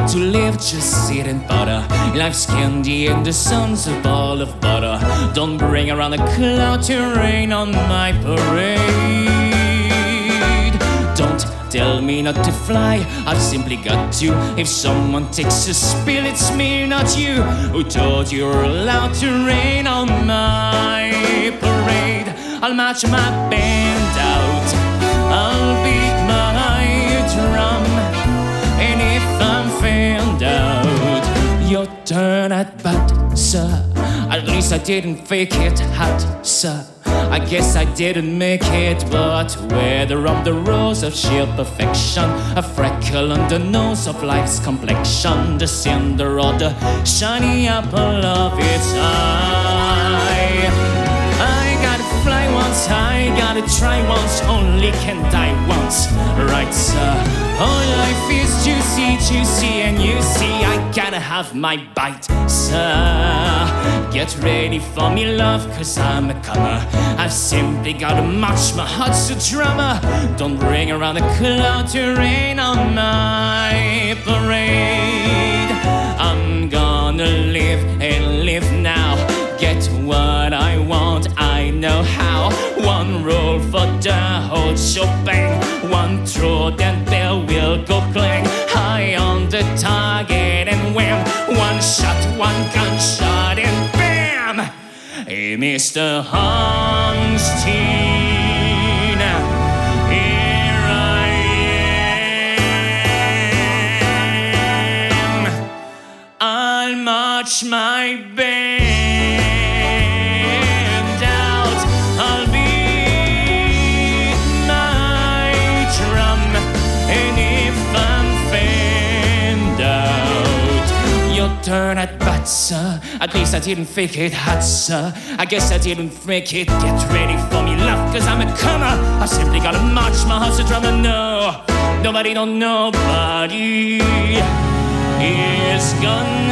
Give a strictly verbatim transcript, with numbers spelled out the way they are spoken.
to live, just sit and butter. Life's candy and the sun's a ball of butter. Don't bring around a cloud to rain on my parade. Don't tell me not to fly, I've simply got to. If someone takes a spill, it's me, not you. Who told you you're allowed to rain on my parade? I'll march my band out, I'll beat my drum, and if I'm found out, your turn at bat, sir. At least I didn't fake it, hot, sir. I guess I didn't make it, but whether I'm the rose of sheer perfection, a freckle on the nose of life's complexion, the cinder or the shiny apple of its eye. I gotta fly once, I gotta try once, only can die once, right, sir? Oh, life is juicy, juicy, and you see I gotta have my bite, sir. Get ready for me, love, cause I'm a comer. I've simply gotta march, my heart's a drummer. Don't bring around a cloud to rain on my parade. I'm gonna live and live now, get what I want, I know how. One roll for the whole shebang, one throw, then there will go clang. High on the target and wham, one shot, one gunshot and bam! Hey, Mister Hornstein, here I am. I'll march my band out, I'll beat my drum, and if I'm fanned out, your turn at bat, sir. At least I didn't fake it, hot, sir. I guess I didn't fake it. Get ready for me, love, cause I'm a comer. I simply gotta march, my heart's a drummer. No, nobody, don't nobody is gonna